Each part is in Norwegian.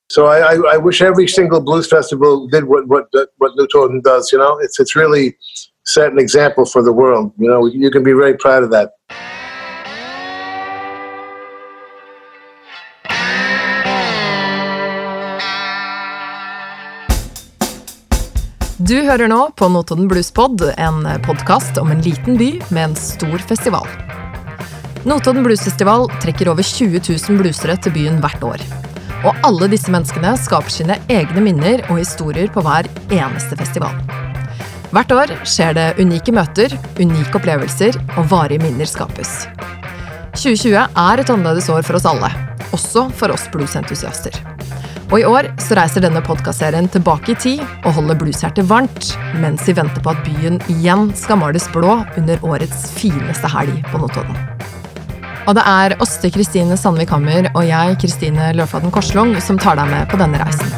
So I wish every single blues festival did what New Toten does. It's really set an example for the world. You can be very proud of that. Du hører nå på Notodden Bluespod, en podcast om en liten by med en stor festival. Notodden Bluesfestival trekker over 20 000 bluesere til byen hvert år. Og alle disse menneskene skaper sine egne minner og historier på hver eneste festival. Hvert år skjer det unike møter, unike opplevelser og varige minner skapes. 2020 er et annerledes år for oss alle, også for oss bluesentusiaster. Og i år så reiser denne podcastserien tilbake i tid og holder blueshjertet varmt, mens vi venter på at byen igjen skal males blå under årets fineste helg på Notodden. Og det er Åste Kristine Sandvik Hammer og jeg, Kristine Løfladen Korslung, som tar deg med på denne reisen.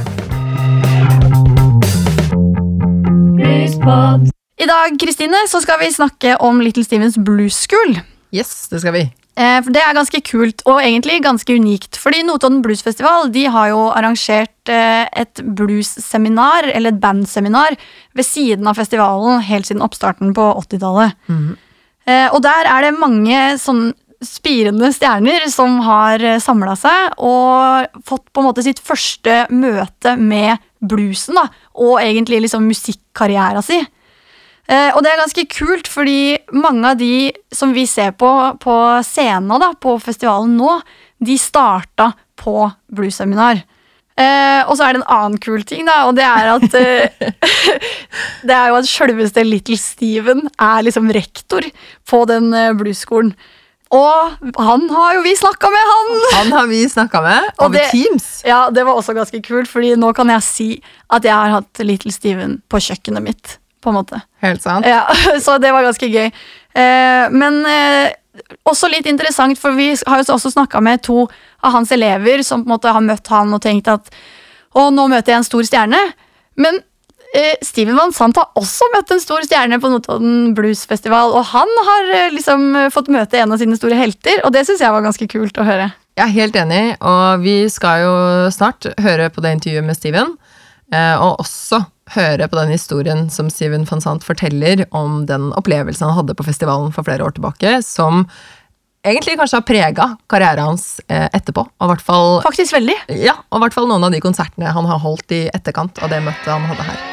I dag, Kristine, så skal vi snakke om Little Stevens Blues School. Yes, det skal vi. For det er ganske kult og egentlig ganske unikt, fordi Notodden Blues Festival de har jo arrangert et blues-seminar, eller et bandseminar, ved siden av festivalen helt siden oppstarten på 80-tallet. Og der er det mange sånn spirende stjerner som har samlet seg og fått på en måte sitt første møte med bluesen da, og egentlig liksom musikkarrieren sin. Og det er ganske kult, fordi mange av de som vi ser på scenen da, på festivalen nå, de startet på blues-seminar. Og så er det en annen kul ting da, og det er at det er jo at selveste Little Steven er liksom rektor på den bluesskolen. Og han har jo vi snakket med, Han har vi snakket med over Teams. Ja, det var også ganske kult, fordi nå kan jeg si at jeg har hatt Little Steven på kjøkkenet mitt, på en måte. Helt sant. Ja, så det var ganske gøy. Men også litt interessant, for vi har jo også snakket med 2 av hans elever som på en måte har møtt han og tenkt at nå møter jeg en stor stjerne. Men Steven Van Sant har også møtt en stor stjerne på Notodden Blues Festival, og han har liksom fått møte en av sine store helter, og det synes jeg var ganske kult å høre. Jeg er helt enig, og vi skal jo snart høre på det intervjuet med Steven, og også høre på den historien som Steven Van Sant forteller om den opplevelsen han hadde på festivalen for flere år tilbake, som egentlig kanskje har preget karrieren hans etterpå, og i hvert fall... Faktisk veldig. Ja, og i hvert fall noen av de konsertene han har holdt i etterkant av det møtet han hadde her.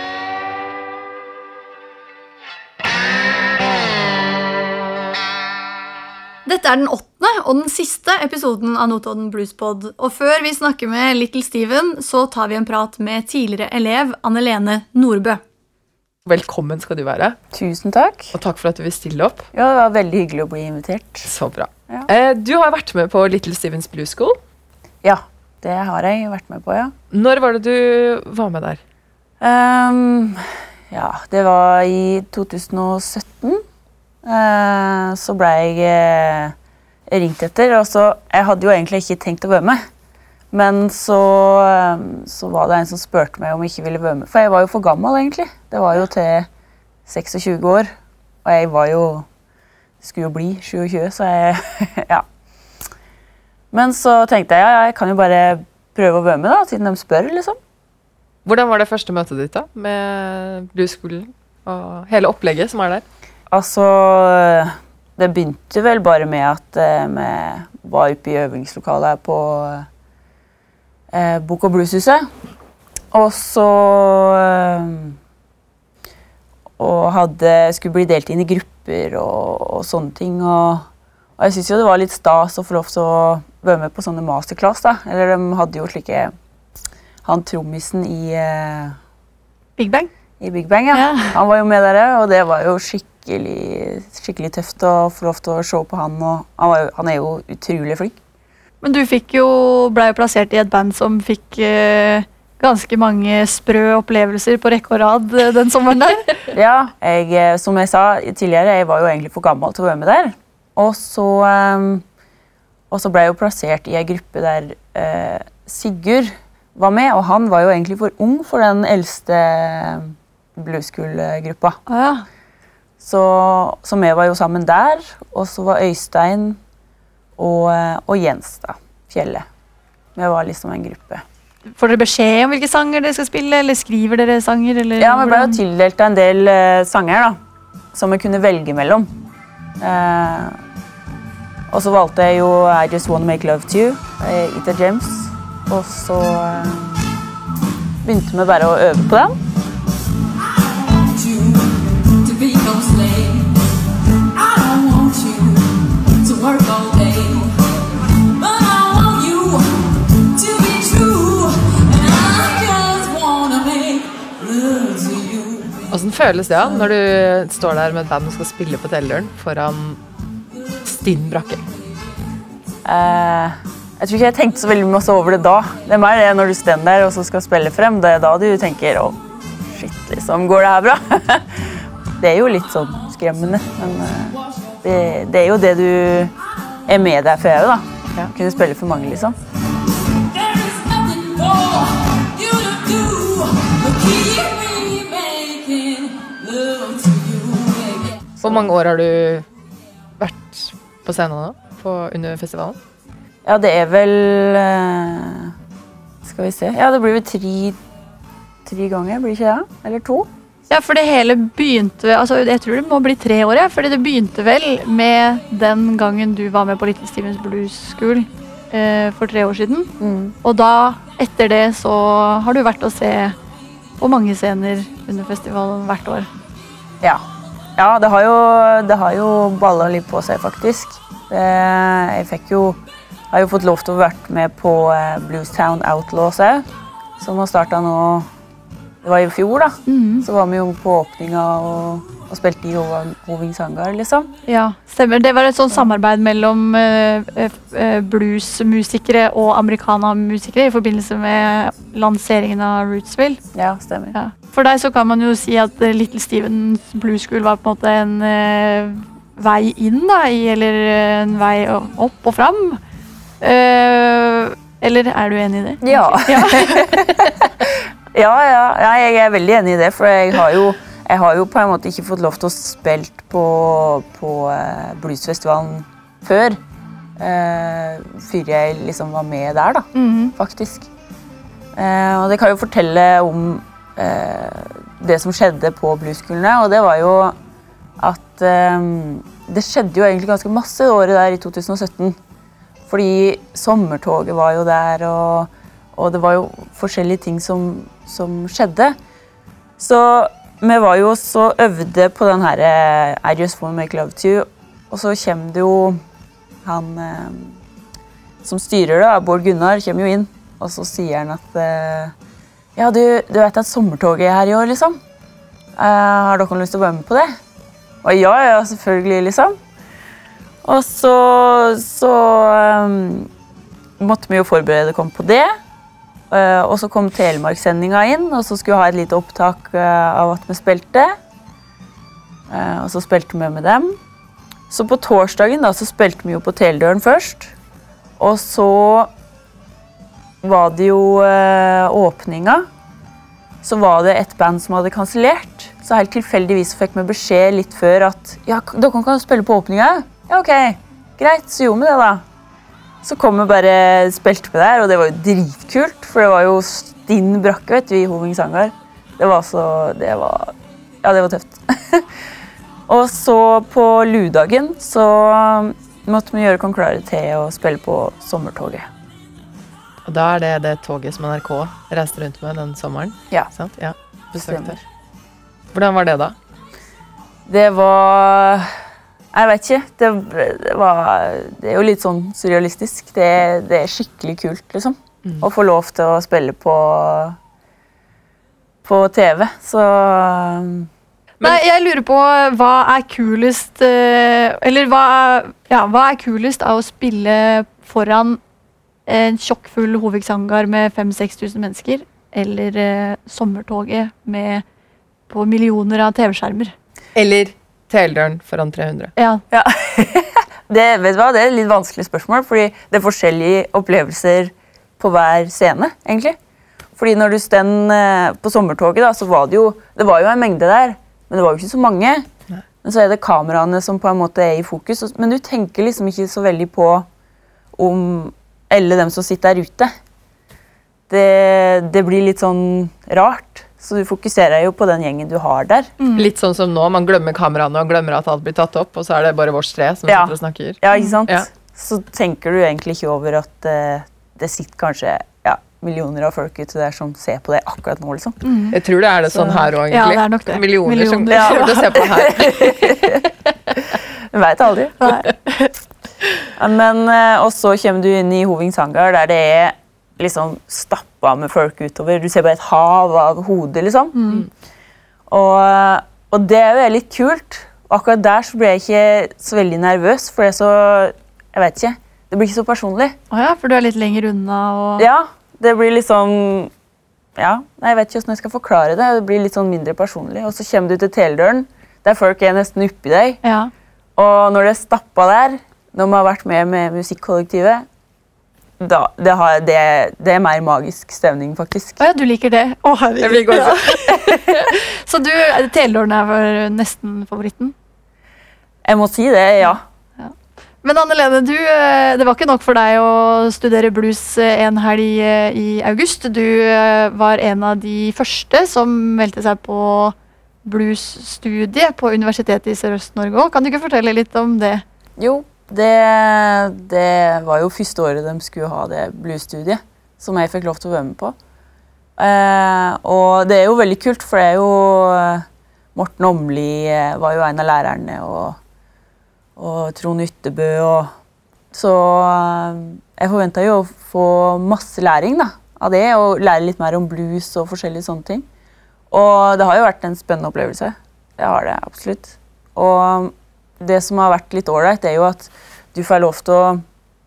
Dette er den 8. og den siste episoden av Notodden Bluespod, og før vi snakker med Little Steven, så tar vi en prat med tidligere elev Anne-Lene Nordbø. Velkommen skal du være. Tusen takk. Og takk for at du vil stille opp. Ja, det var veldig hyggelig å bli invitert. Så bra. Ja. Du har vært med på Little Stevens Blues School. Ja, det har jeg vært med på, ja. Når var det du var med der? Ja, det var i 2017. Så ble jeg ringt etter, og så jeg hadde jo egentlig ikke tenkt å være med. Men så var det en som spurte meg om jeg ikke ville være med, for jeg var jo for gammel egentlig. Det var jo til 26 år, og jeg var jo, skulle jo bli 27, så jeg, ja. Men så tenkte jeg, ja, jeg kan jo bare prøve å være med da, siden de spør liksom. Hvordan var det første møtet ditt da, med bluesskolen og hele opplegget som er der? Altså, det begynte vel bare med at vi var oppe i øvingslokalet her på Bok- og Blueshuset. Og så skulle bli delt inn i grupper og sånne ting. Og jeg synes jo det var litt stas å få lov til å være med på sånne masterclass da. Eller de hadde jo slike, han trommisen i Big Bang? I Big Bang, ja. Han var jo med der, og det var jo skikkelig tøft å få lov til å se på han, og han er jo utrolig flink. Men du ble jo plassert i et band som fikk ganske mange sprø opplevelser på rekke og rad den sommeren der. Ja, som jeg sa tidligere, jeg var jo egentlig for gammel til å være med der. Og så ble jeg jo plassert i en gruppe der Sigurd var med, og han var jo egentlig for ung for den eldste blueschool-gruppa. Ja. Så vi var jo sammen der, og så var Øystein og Jens da, Fjelle. Vi var liksom en gruppe. får dere beskjed om hvilke sanger dere skal spille, eller skriver dere sanger? Eller Ja, vi ble jo tildelt en del sanger da, som vi kunne velge mellom. Og så valgte jeg jo I Just Wanna Make Love To You, Etta James. Og så begynte vi bare å øve på den. Hvordan føles det når du står der med et band og skal spille på Teldøren foran stinn brakke? Jeg tror ikke jeg tenkte så veldig masse over det da. Det er mer det når du står der og så skal spille frem. Det er da du tenker, shit, liksom, går det her bra? Det er jo litt sånn skremmende, men det er jo det du er med der for da. Ja. Kunne spille for mange, liksom. Hvor mange år har du vært på scenen nå, under festivalen? Ja, det er vel, skal vi se, ja, det blir vel tre ganger, blir ikke det? Eller 2? Ja, for det hele begynte, altså jeg tror det må bli 3 år, ja, fordi det begynte vel med den gangen du var med på Little Stevens Blues School for 3 år siden. Og da, etter det, så har du vært å se på mange scener under festivalen hvert år. Ja, det har jo ballet litt på seg, faktisk. Jeg har jo fått lov til å være med på Bluestown Outlaws, som har startet nå. Det var i fjor, da. Så var vi jo på åpninga og spilte i Hoving Sangar, liksom. Ja, stemmer. Det var et sånt samarbeid mellom bluesmusikere og americana-musikere i forbindelse med lanseringen av Rootsville. Ja, stemmer. Ja. For deg så kan man jo si at Little Stevens Blues School var på en måte en vei inn, da, eller en vei opp og fram. Eller er du enig i det? Ja. Ja, jeg er veldig enig i det, for jeg har jo på en måte ikke fått lov til å spille på bluesfestivalen før jeg liksom var med der, da, faktisk. Og det kan jo fortelle om det som skjedde på blueskolene, og det var jo at det skjedde jo egentlig ganske masse året der i 2017, fordi sommertoget var jo der, og det var jo forskjellige ting som skjedde. Så vi var jo så øvde på den her I Just Wanna Make Love To You, og så kommer det jo han som styrer da, Bård Gunnar, kommer jo inn, og så sier han at ja, du vet at sommertoget er her i år, liksom. Har dere lyst til å være med på det? Og ja, selvfølgelig, liksom. Og så måtte vi jo forberede å komme på det. Og så kom Telemark-sendingen inn, og så skulle vi ha et lite opptak av at vi spilte. Og så spilte vi med dem. Så på torsdagen da, så spilte vi jo på Teldøren først. Og så var det jo åpninga. Så var det et band som hadde kansellert. Så helt tilfeldigvis fikk vi beskjed litt før at ja, dere kan spille på åpninga. Ja, ok, greit, så gjorde vi det da. Så kom vi bare spilte på der, og det var jo dritkult, for det var jo stinn brakke, vet du, i Hoving Sangar. Det var tøft. Og så på Ludagen så måtte vi gjøre konklare til å spille på sommertoget. Og da er det toget som NRK reiste rundt med den sommeren? Ja. Sant? Ja, besøkte. Hvordan var det da? Det var... Jeg vet ikke. Det er jo litt sånn surrealistisk. Det er skikkelig kult, liksom. Å få lov til å spille på TV, så... Nei, jeg lurer på hva er kulest, eller hva er kulest av å spille foran en tjokkfull Hovig Sangar med 5-6 tusen mennesker, eller sommertoget på millioner av TV-skjermer? Eller Teldøren foran 300. Ja. Vet du hva, det er et litt vanskelig spørsmål, fordi det er forskjellige opplevelser på hver scene, egentlig. Fordi når du stender på sommertoget, da, så var det jo en mengde der, men det var jo ikke så mange. Nei. Men så er det kameraene som på en måte er i fokus, men du tenker liksom ikke så veldig på om alle dem som sitter der ute. det blir litt sånn rart. Så du fokuserer jo på den gjengen du har der. Litt sånn som nå, man glemmer kameraene og glemmer at alt blir tatt opp, og så er det bare vårs tre som sitter og snakker. Ja, ikke sant? Ja. Så tenker du egentlig ikke over at det sitter kanskje millioner av folk ute der som ser på det akkurat nå, liksom. Jeg tror det er det sånn her også, egentlig. Ja, det er nok det. Millioner som kommer til å se på her. Du vet aldri. Men, og så kommer du inn i Hovings hangar, der det er liksom stappa med folk utover. Du ser bare et hav av hodet, liksom. Og det er jo litt kult. Akkurat der så ble jeg ikke så veldig nervøs, for det er så, jeg vet ikke, det blir ikke så personlig. Åja, for du er litt lenger unna og... Ja, det blir liksom, jeg vet ikke hvordan jeg skal forklare det, det blir litt sånn mindre personlig. Og så kommer du til teledøren, der folk er nesten oppi deg. Ja. Og når det er stappa der, når man har vært med musikkollektivet, det er mer magisk stemning, faktisk. Åja, du liker det. Herregud. Jeg blir godt. Så teledøren er nesten favoritten? Jeg må si det, ja. Men Anne-Lene, det var ikke nok for deg å studere blues en helg i august. Du var en av de første som meldte seg på bluesstudiet på Universitetet i Sørøst-Norge også. Kan du ikke fortelle litt om det? Jo, det var jo første året de skulle ha det bluesstudiet, som jeg fikk lov til å være med på. Og det er jo veldig kult, for det er jo Morten Åmli var jo en av lærerne, og Trond Ytterbø, så jeg forventet jo å få masse læring av det, og lære litt mer om blues og forskjellige sånne ting. Og det har jo vært en spennende opplevelse. Det har det, absolutt. Og det som har vært litt ålreit, er jo at du får lov til å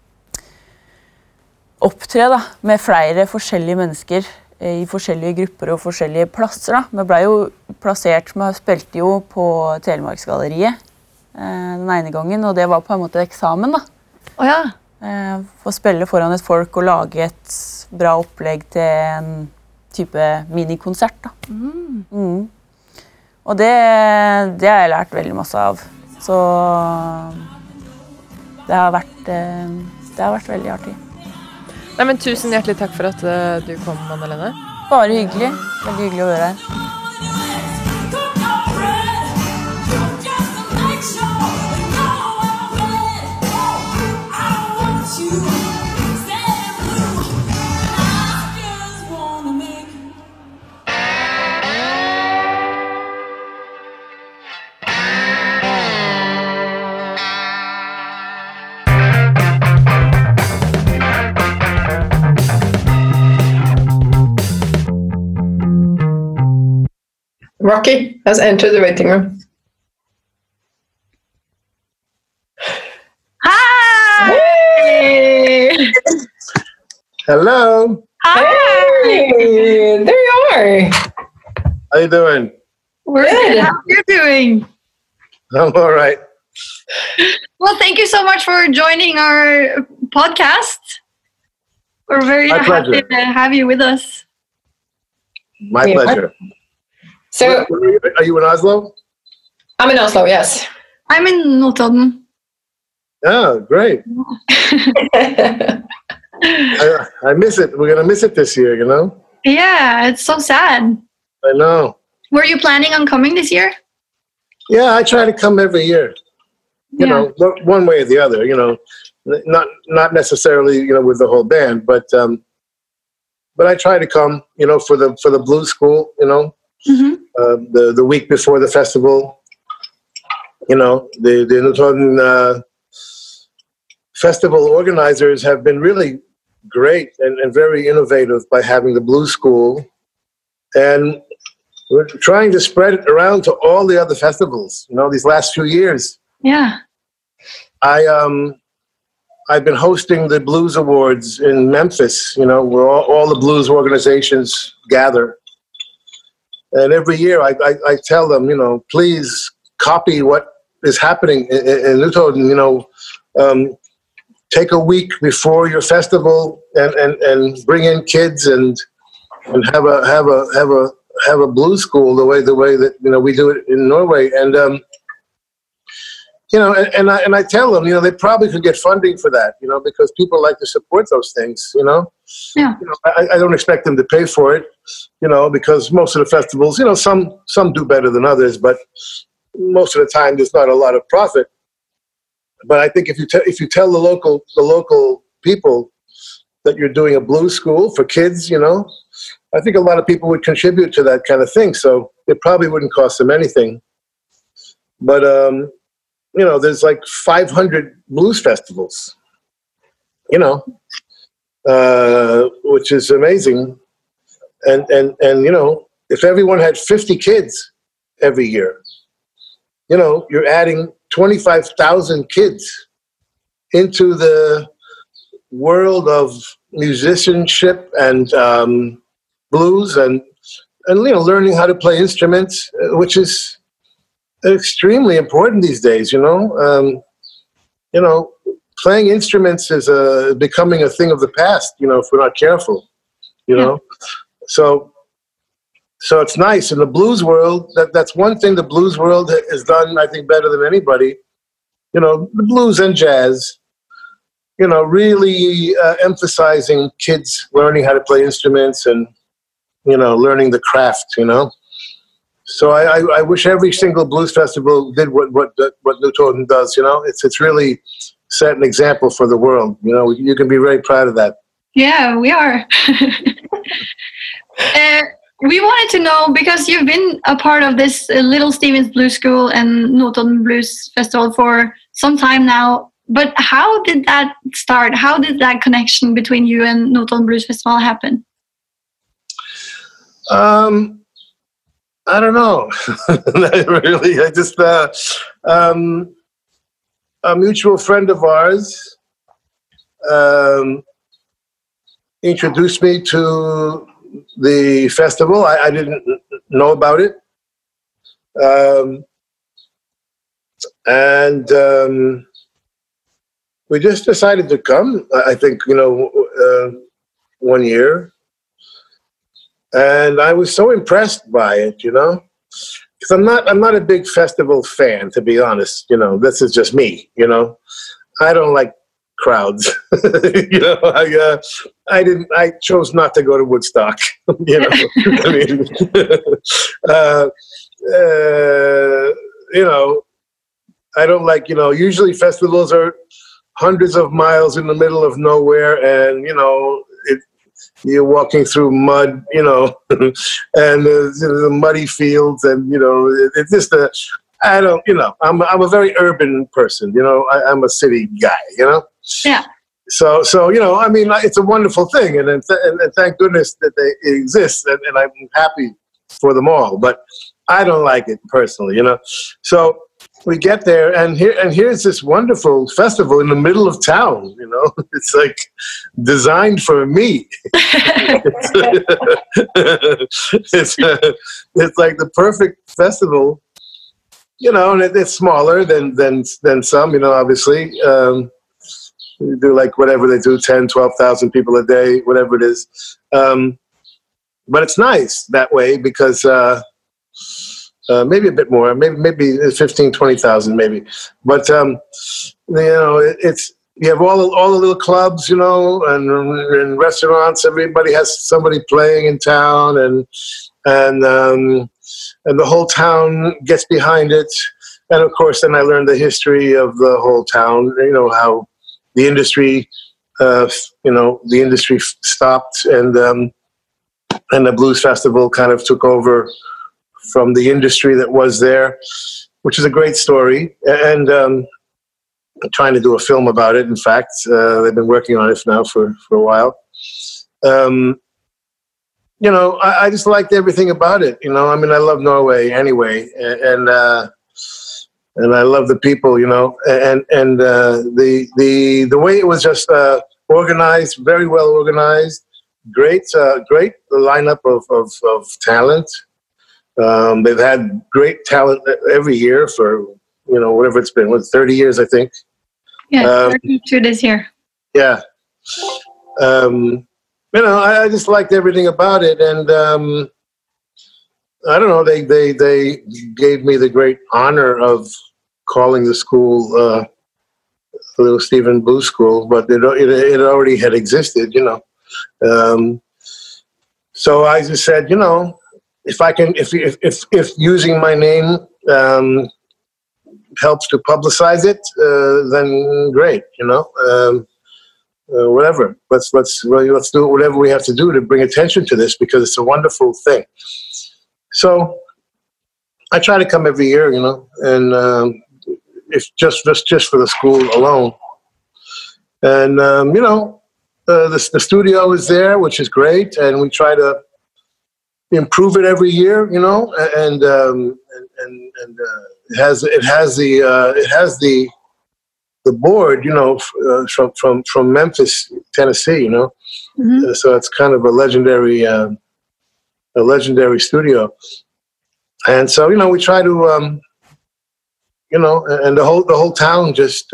opptre med flere forskjellige mennesker i forskjellige grupper og forskjellige plasser. Vi ble jo plassert, vi spilte jo på Telemarksgalleriet den ene gangen, og det var på en måte eksamen. Åja. Få spille foran et folk og lage et bra opplegg til en type minikonsert. Og det har jeg lært veldig masse av. Så det har vært veldig artig. Nei, men tusen hjertelig takk for at du kom, Anne-Lene. Bare hyggelig. Veldig hyggelig å være her. Rocky has entered the waiting room. Hi! Hey! Hello. Hey! There you are. How you doing? We're good. How are you doing? I'm all right. Well, thank you so much for joining our podcast. We're very My happy pleasure. to have you with us. My Yeah. pleasure. So Are you in Oslo? I'm in Oslo, yes. I'm in Notodden. Oh, great. I miss it. We're going to miss it this year, you know? Yeah, it's so sad. I know. Were you planning on coming this year? Yeah, I try to come every year. You know, one way or the other, you know. Not necessarily, you know, with the whole band, but I try to come, you know, for the blues school, you know. The week before the festival, you know, the Notodden festival organizers have been really great and very innovative by having the blues school, and we're trying to spread it around to all the other festivals. You know, these last few years, Yeah. I've been hosting the Blues Awards in Memphis, you know, where all the blues organizations gather. And every year I tell them, you know, please copy what is happening in Notodden, you know, take a week before your festival and bring in kids and have a blues school the way that, you know, we do it in Norway. And and I tell them, they probably could get funding for that, because people like to support those things, Yeah. I don't expect them to pay for it, because most of the festivals, some do better than others, but most of the time there's not a lot of profit. But I think if you tell the local people that you're doing a blues school for kids, I think a lot of people would contribute to that kind of thing. So it probably wouldn't cost them anything. But there's like 500 blues festivals, which is amazing. And if everyone had 50 kids every year, you're adding 25,000 kids into the world of musicianship and blues and learning how to play instruments, which is extremely important these days. Playing instruments is becoming a thing of the past. If we're not careful. So it's nice in the blues world. That's one thing the blues world has done, I think, better than anybody. The blues and jazz. Really emphasizing kids learning how to play instruments and learning the craft. So I wish every single blues festival did what New Toten does. It's really set an example for the world. You can be very proud of that. Yeah, we are. We wanted to know, because you've been a part of this Little Stevens Blues School and Notodden Blues Festival for some time now, but how did that start? How did that connection between you and Notodden Blues Festival happen? I don't know. Really, I just a mutual friend of ours introduced me to the festival. I didn't know about it, and we just decided to come. I think one year. And I was so impressed by it, because I'm not a big festival fan, to be honest. This is just me. I don't like crowds. I chose not to go to Woodstock. I mean, I don't like. Usually festivals are hundreds of miles in the middle of nowhere, and you're walking through mud, and the muddy fields, and it's just I don't, I'm a very urban person, I'm a city guy, Yeah. So I mean, it's a wonderful thing, and thank goodness that they exist, and I'm happy for them all. But I don't like it personally, So we get there, and here's this wonderful festival in the middle of town. It's like designed for me. It's like the perfect festival, and it's smaller than some. Obviously, you do like whatever they do, 10, 12,000 people a day, whatever it is. But it's nice that way because. Maybe a bit more, maybe 15, 20,000 maybe. But, it's, you have all the little clubs, and restaurants. Everybody has somebody playing in town, and the whole town gets behind it. And of course, then I learned the history of the whole town, how the industry, stopped, and the Blues Festival kind of took over from the industry that was there, which is a great story. And I'm trying to do a film about it. In fact, they've been working on it now for a while. I just liked everything about it. I mean, I love Norway anyway, and I love the people. And the way it was just organized, very well organized, great lineup of talent. They've had great talent every year for, whatever it's been, 30 years, I think. Yeah, 32 this year. Yeah. I just liked everything about it. And I don't know, they gave me the great honor of calling the school Little Stephen Blues School, but it already had existed, you know. So I just said, you know, if using my name helps to publicize it, then great, you know. Whatever. Let's do whatever we have to do to bring attention to this, because it's a wonderful thing. So I try to come every year, you know, and if just for the school alone. And you know, the studio is there, which is great, and we try to improve it every year, you know, and it has the board, you know, from Memphis, Tennessee, you know. Mm-hmm. So it's kind of a legendary studio. And so, you know, we try to, you know, and the whole town just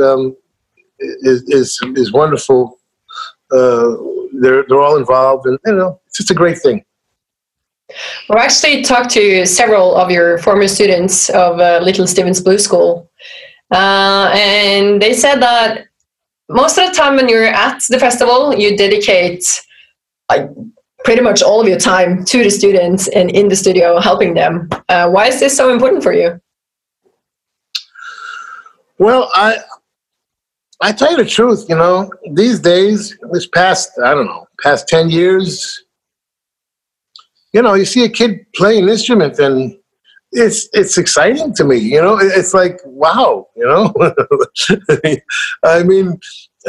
is wonderful. They're all involved, and you know, it's just a great thing. Well, I actually talked to several of your former students of Little Stevens Blues School, and they said that most of the time when you're at the festival, you dedicate pretty much all of your time to the students and in the studio helping them. Why is this so important for you? Well, I tell you the truth, you know, these days, this past 10 years, you know, you see a kid play an instrument and it's exciting to me, you know, it's like, wow, you know. I mean,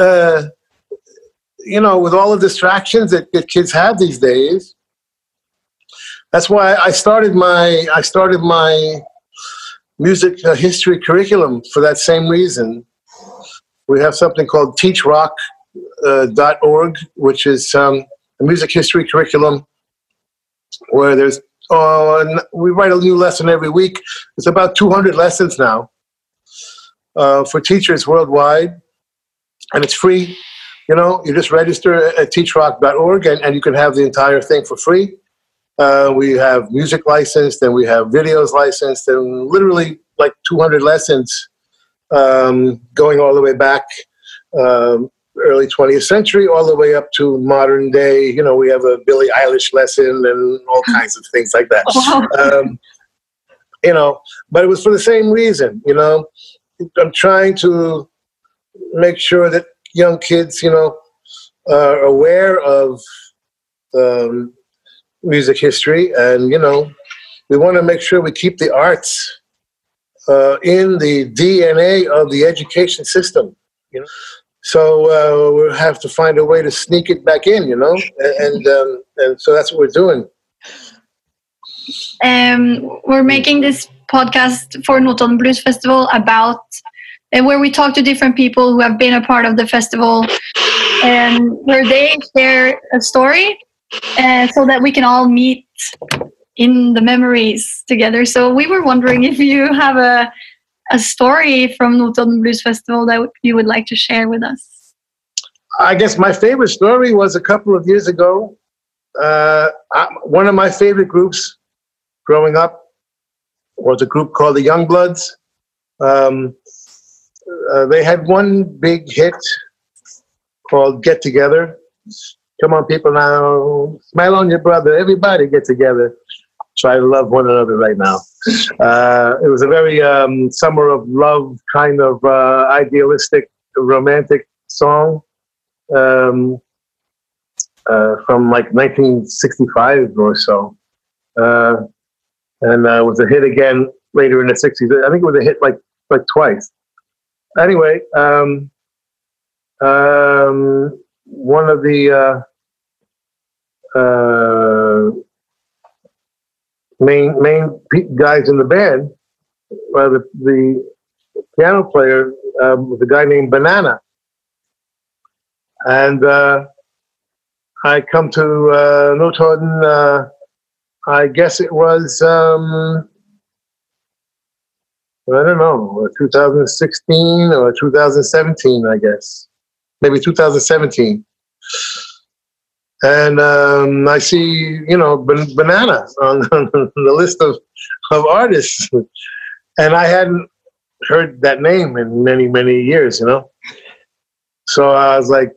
you know, with all the distractions that kids have these days, that's why I started my music history curriculum for that same reason. We have something called teachrock.org, which is a music history curriculum where there's we write a new lesson every week. It's about 200 lessons now for teachers worldwide, and it's free. You know, you just register at teachrock.org, and you can have the entire thing for free. We have music licensed, and we have videos licensed, and literally like 200 lessons going all the way back early 20th century, all the way up to modern day. You know, we have a Billie Eilish lesson and all kinds of things like that. You know, but it was for the same reason. You know, I'm trying to make sure that young kids, you know, are aware of music history, and you know, we want to make sure we keep the arts in the DNA of the education system. You know, so we'll have to find a way to sneak it back in. You know, and so that's what we're doing. We're making this podcast for Notodden Blues Festival about where we talk to different people who have been a part of the festival, and where they share a story, so that we can all meet in the memories together. So we were wondering if you have a story from Notodden Blues Festival that you would like to share with us. I guess my favorite story was a couple of years ago. One of my favorite groups growing up was a group called the Youngbloods. They had one big hit called Get Together. Come on, people now, smile on your brother. Everybody get together. Try to love one another right now. It was a very summer of love kind of idealistic, romantic song from like 1965 or so. And it was a hit again later in the 60s. I think it was a hit like twice. Anyway, one of the main guys in the band, the piano player, was a guy named Banana. And I come to Notodden, I guess it was, I don't know, 2016 or 2017, I guess. Maybe 2017. And I see, you know, Banana on the list of artists. And I hadn't heard that name in many, many years, So I was like,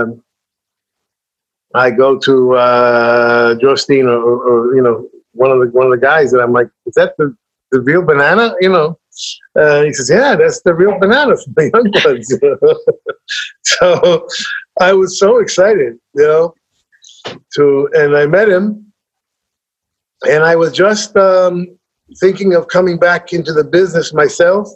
I go to Jostein or one of the guys, and I'm like, is that the real banana? He says, yeah, that's the real banana from the Youngbloods. So I was so excited, and I met him, and I was just thinking of coming back into the business myself.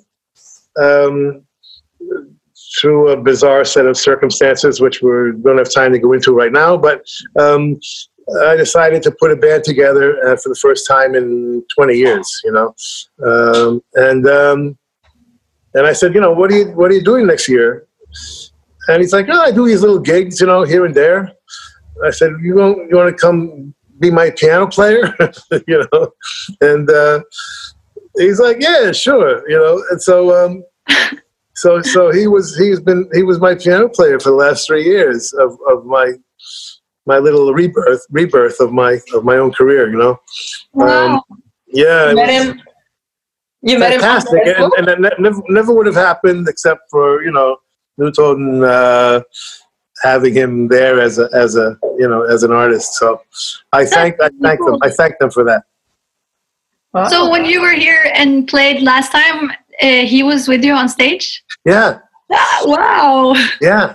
Through a bizarre set of circumstances, which we don't have time to go into right now, but I decided to put a band together for the first time in 20 years, and I said, what are you doing next year? And he's like, I do these little gigs, here and there. I said, you want to come be my piano player, and he's like, yeah, sure, and so. So he was my piano player for the last 3 years of my little rebirth of my own career, Wow. Yeah. You met him. Fantastic, and that never would have happened except for Newton having him there as an artist. So I thank them for that. Wow. So when you were here and played last time, he was with you on stage? Yeah. Wow. Yeah.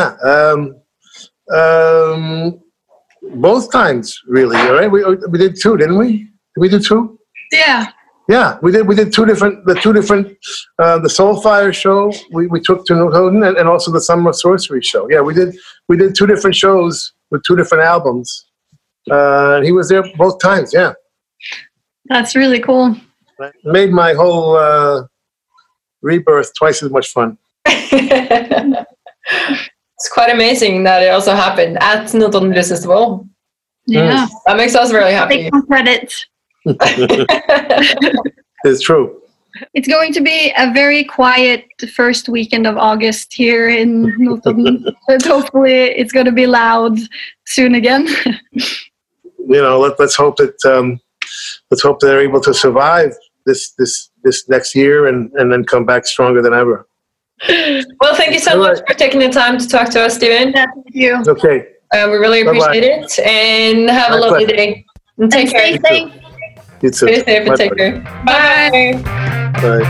Both times, really. All right. We did two, didn't we? Did we do two? Yeah. Yeah, we did. We did the Soulfire show. We took to Newton, and also the Summer of Sorcery show. Yeah, we did 2 different shows with 2 different albums. And he was there both times. Yeah. That's really cool. Made my whole rebirth twice as much fun. It's quite amazing that it also happened at Notodden Blues Festival. Yeah. That makes us very happy. Take some credit. It's true. It's going to be a very quiet first weekend of August here in Notodden, but hopefully it's going to be loud soon again. Let's hope that they're able to survive this next year and then come back stronger than ever. Well, thank you so much for taking the time to talk to us, Steven. Thank you. Okay. We really appreciate it, and have a lovely day. And take care. Stay safe. You too. Stay safe and take care. Bye. Bye.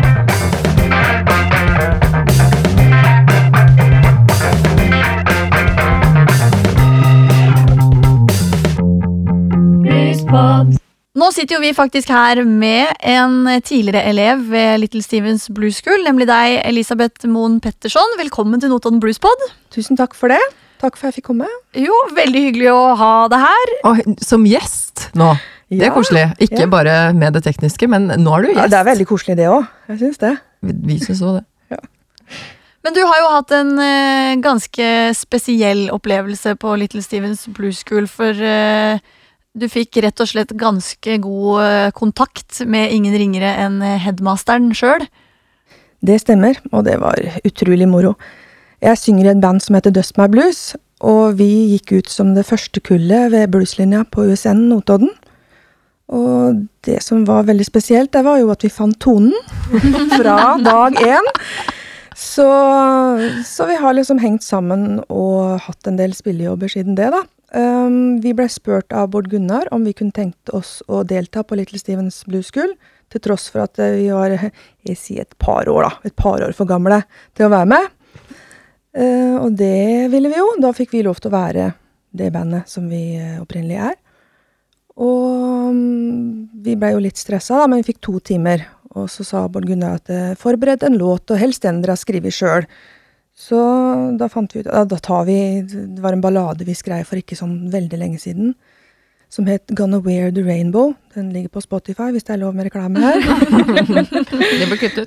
Nå sitter jo vi faktisk her med en tidligere elev ved Little Stevens Blues School, nemlig deg, Elisabeth Moen Pettersson. Velkommen til Notodden Blues Pod. Tusen takk for det. Takk for at jeg fikk komme. Jo, veldig hyggelig å ha deg her. Og som gjest nå. Det er koselig. Ikke bare med det tekniske, men nå er du gjest. Ja, det er veldig koselig det også. Jeg synes det. Vi synes også det. Ja. Men du har jo hatt en ganske spesiell opplevelse på Little Stevens Blues School, for du fikk rett og slett ganske god kontakt med ingen ringere enn headmasteren selv. Det stemmer, og det var utrolig moro. Jeg synger i et band som heter Dust My Blues, og vi gikk ut som det første kullet ved blueslinja på USN Notodden. Og det som var veldig spesielt, det var jo at vi fant tonen fra dag 1. Så vi har liksom hengt sammen og hatt en del spillejobber siden det da. Vi ble spurt av Bård Gunnar om vi kunne tenkt oss å delta på Little Stevens Blues School, til tross for at vi var, et par år for gamle til å være med. Og det ville vi jo. Da fikk vi lov til å være det bandet som vi opprinnelig er. Og vi ble jo litt stresset da, men vi fikk 2 timer. Og så sa Bård Gunnar at forbered en låt, og helst den dere har skrivet selv. Så da fant vi ut, det var en ballade vi skrev for ikke sånn veldig lenge siden, som het Gonna Wear the Rainbow. Den ligger på Spotify, hvis det er lov med reklame her. Det ble kuttet.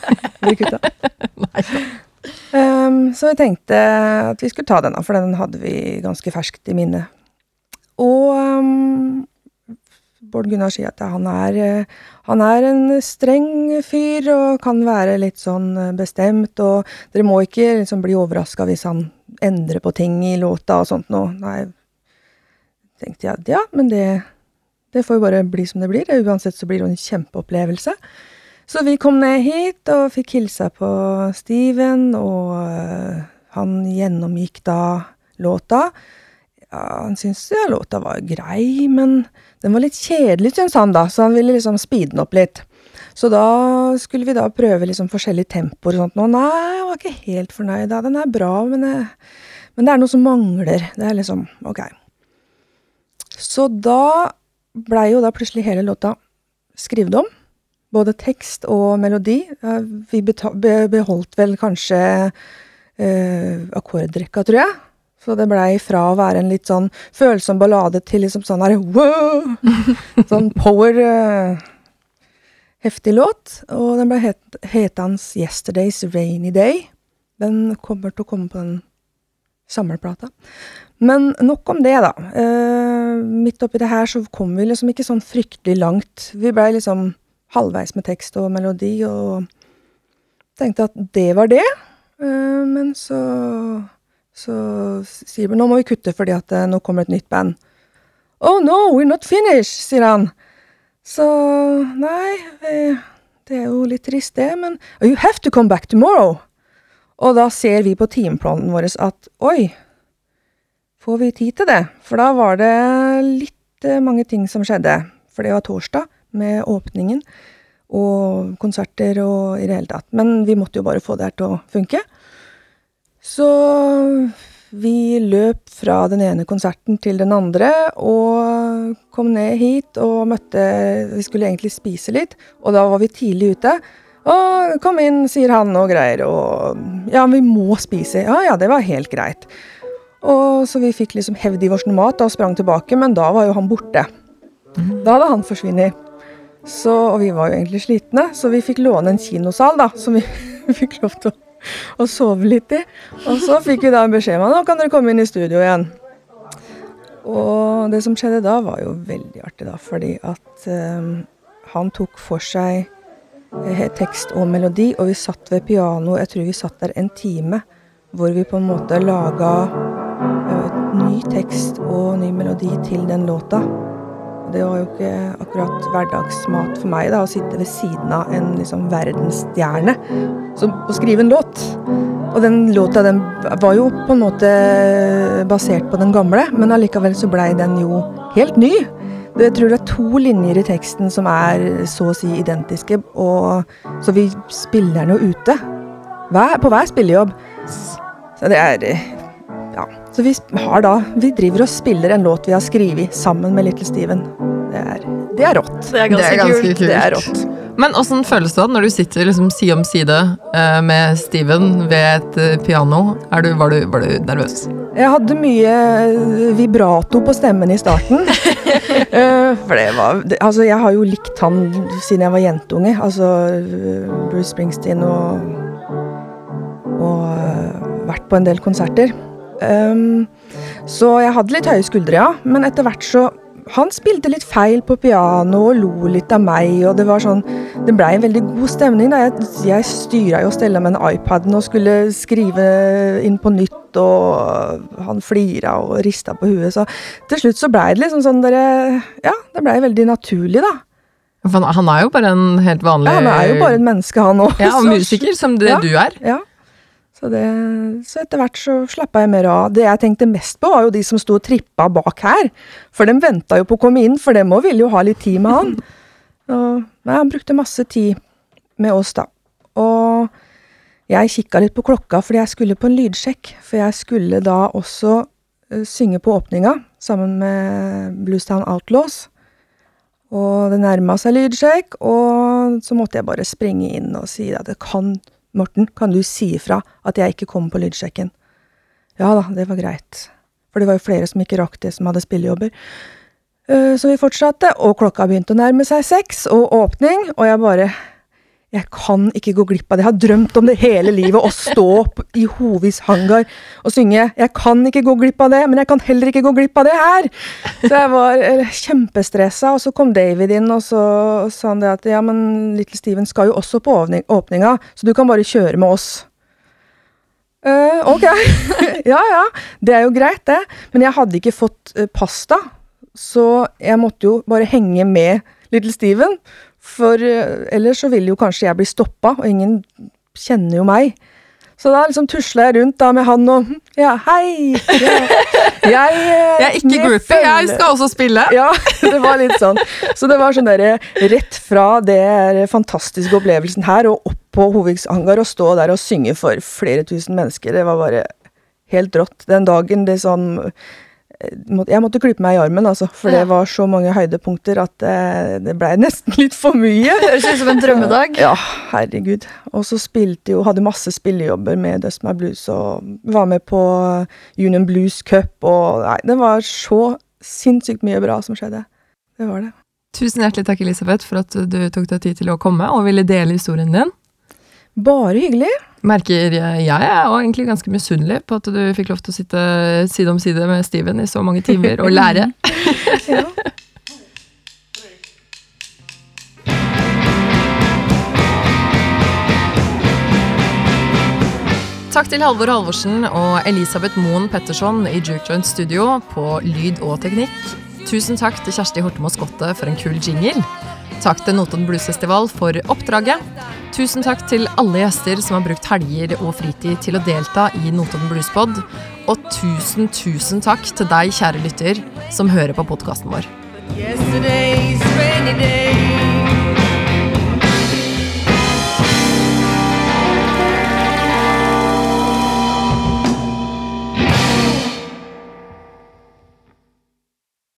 Så vi tenkte at vi skulle ta den, for den hadde vi ganske ferskt i minne. Og Bård Gunnar sier at han er en streng fyr og kan være litt sånn bestemt, og dere må ikke liksom bli overrasket hvis han endrer på ting i låta og sånt nå. Nei, tenkte jeg, men det får jo bare bli som det blir. Uansett så blir det en kjempeopplevelse. Så vi kom ned hit og fikk hilse på Steven, og han gjennomgikk da låta. Ja, han syntes låta var grei, men den var litt kjedelig, synes han da, så han ville liksom speede den opp litt. Så da skulle vi da prøve liksom forskjellige tempoer og sånt. Nå, nei, jeg var ikke helt fornøyd da. Den bra, men det noe som mangler. Det liksom, ok. Så da ble jo da plutselig hele låta skrevet om, både tekst og melodi. Vi beholdt vel kanskje akkordrekka, tror jeg. Så det ble fra å være en litt sånn følsom ballade til liksom sånn her, wow! Sånn power, heftig låt. Og den ble hetans Yesterday's Rainy Day. Den kommer til å komme på den samleplata. Men nok om det da. Midt oppi det her så kom vi liksom ikke sånn fryktelig langt. Vi ble liksom halvveis med tekst og melodi, og tenkte at det var det. Men så sier vi, nå må vi kutte fordi at nå kommer et nytt band. Oh no, we're not finished, sier han. Så nei, det jo litt trist det, men you have to come back tomorrow. Og da ser vi på timeplanen vår at, oi, får vi tid til det? For da var det litt mange ting som skjedde. For det var torsdag med åpningen og konserter og i det hele tatt. Men vi måtte jo bare få det her til å funke. Så vi løp fra den ene konserten til den andre og kom ned hit og vi skulle egentlig spise litt, og da var vi tidlig ute. Kom inn, sier han og greier, og ja, vi må spise. Ja, det var helt greit. Og så vi fikk liksom hevd i vår mat og sprang tilbake, men da var jo han borte. Da hadde han forsvinnet. Og vi var jo egentlig slitne, så vi fikk låne en kinosal da, som vi fikk lov til å sove litt i. Og så fikk vi da en beskjed om, nå kan dere komme inn i studio igjen. Og det som skjedde da var jo veldig artig da, fordi at han tok for seg tekst og melodi, og vi satt ved piano, jeg tror vi satt der en time, hvor vi på en måte laget ny tekst og ny melodi til den låta. Det var jo ikke akkurat hverdagsmat for meg da, å sitte ved siden av en liksom verdensstjerne og skrive en låt. Og den låta, den var jo på en måte basert på den gamle, men allikevel så ble den jo helt ny. Jeg tror det 2 linjer i teksten som så å si identiske, og så vi spiller den jo ute. På hver spillejobb. Så det ja. Så vi driver og spiller en låt vi har skrivet sammen med Little Steven. Det rått. Det ganske kult. Det rått. Men hvordan føles det da, når du sitter liksom side om side med Steven ved et piano? Var du nervøs? Jeg hadde mye vibrato på stemmen i starten. For altså jeg har jo likt han siden jeg var jentunge. Altså Bruce Springsteen og vært på en del konserter. Så jeg hadde litt høye skuldre, ja. Men etter hvert så han spilte litt feil på piano og lo litt av meg, og det var sånn, det ble en veldig god stemning da. Jeg styret jo og stellet med en iPaden og skulle skrive inn på nytt, og han flira og ristet på huet, så til slutt så ble det liksom sånn ja, det ble veldig naturlig da. For han jo bare en helt vanlig... Ja, han jo bare en menneske han også. Ja, og musiker som det du Ja. Så etter hvert så slappet jeg mer av. Det jeg tenkte mest på var jo de som stod og trippa bak her. For de ventet jo på å komme inn, for de ville jo ha litt tid med han. Han brukte masse tid med oss da. Og jeg kikket litt på klokka, fordi jeg skulle på en lydsjekk. For jeg skulle da også synge på åpninga, sammen med Bluestown Outlaws. Og det nærmet seg lydsjekk, og så måtte jeg bare springe inn og si at Morten, kan du si ifra at jeg ikke kom på lydsjekken? Ja da, det var greit. For det var jo flere som ikke rakk det, som hadde spillejobber. Så vi fortsatte, og klokka begynte å nærme seg 6, og åpning, og jeg kan ikke gå glipp av det. Jeg har drømt om det hele livet, å stå opp i Hovis hangar og synge. Jeg kan ikke gå glipp av det, men jeg kan heller ikke gå glipp av det her. Så jeg var kjempestresset, og så kom David inn, og så sa han det at, ja, men Little Steven skal jo også på åpninga, så du kan bare kjøre med oss. Ok, ja, det jo greit det, men jeg hadde ikke fått pasta, så jeg måtte jo bare henge med Little Steven, for ellers så ville jo kanskje jeg bli stoppet, og ingen kjenner jo meg. Så da liksom tuslet jeg rundt da med han og, ja, hei! Jeg er ikke groupie, jeg skal også spille. Ja, det var litt sånn. Så det var sånn der, rett fra det fantastiske opplevelsen her, og opp på Hoviks hangar, og stå der og synge for flere tusen mennesker. Det var bare helt rått. Den dagen det sånn, jeg måtte klippe meg i armen, altså, for det var så mange høydepunkter at det ble nesten litt for mye. Det høres ut som en drømmedag. Ja, herregud. Og så hadde masse spillejobber med Dust My Blues, og var med på Union Blues Cup, og nei, det var så sinnssykt mye bra som skjedde. Det var det. Tusen hjertelig takk, Elisabeth, for at du tok deg tid til å komme og ville dele historien din. Bare hyggelig. Merker jeg er egentlig ganske misunnelig på at du fikk lov til å sitte side om side med Steven i så mange timer og lære. Ja. Takk til Halvor Halvorsen og Elisabeth Moen Pettersson i Juke Joint Studio på lyd og teknikk. Tusen takk til Kjersti Hortemo Skotte for en kul jingle. Takk til Notodden Blues Festival for oppdraget. Tusen takk til alle gjester som har brukt helger og fritid til å delta i Notodden Blues Pod. Og tusen takk til deg, kjære lytter, som hører på podcasten vår. Yesterday's rainy day.